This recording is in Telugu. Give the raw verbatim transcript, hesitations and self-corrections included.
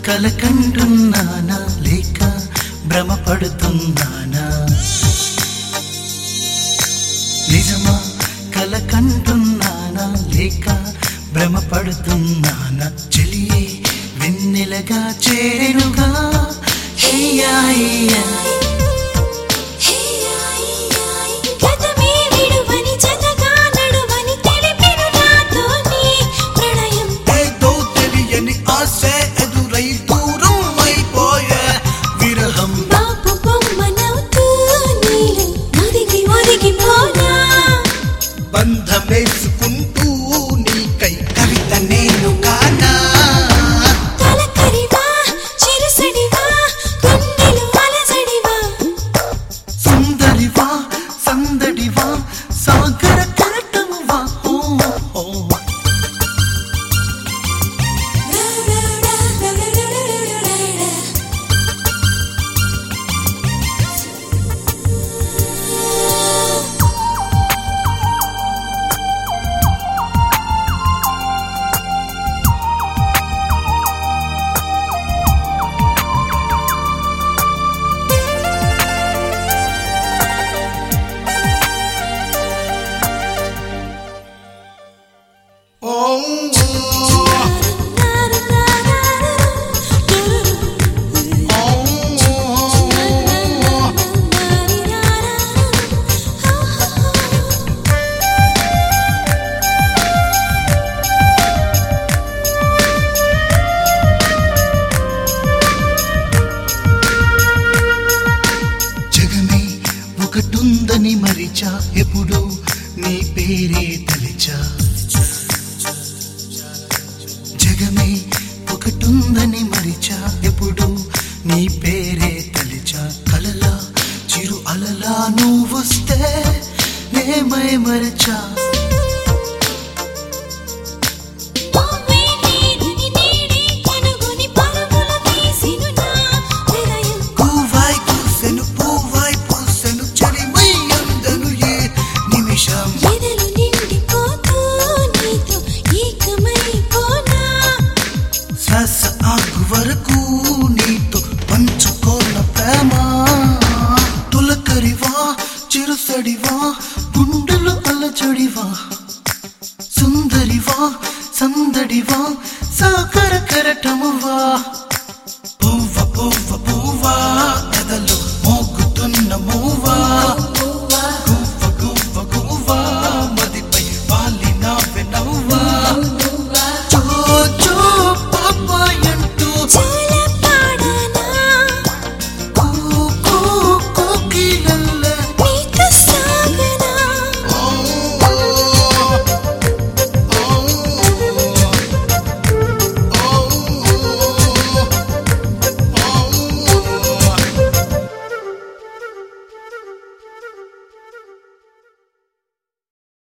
కలకంటున్నానా లేక భ్రమపడుతున్నానా నిజమా కలకంటున్నానా లేక భ్రమపడుతున్నానా చెలియే వెన్నెలగా చేరుగా హేయా హేయా బంధమేసుకుంటూ నీకై కవిత నేను కానా తలకరివా చిరుసడివా గుండెలు అలజడివా సుందరివా సందడివా సాగర కెరటమువా ఓ ఓ ఒకటుందని మరిచా ఎప్పుడు నీ పేరే తలిచా జగమే ఒకటుందని మరిచా ఎప్పుడు నీ పేరే తలిచా కలలా చిరు అలలా నువ్వొస్తే నేమై మరచా శ్వాస ఆగు వరకు నీతో పంచుకోన ప్రేమ తులకరివా చిరుసడివా గుండెలు అలచడివా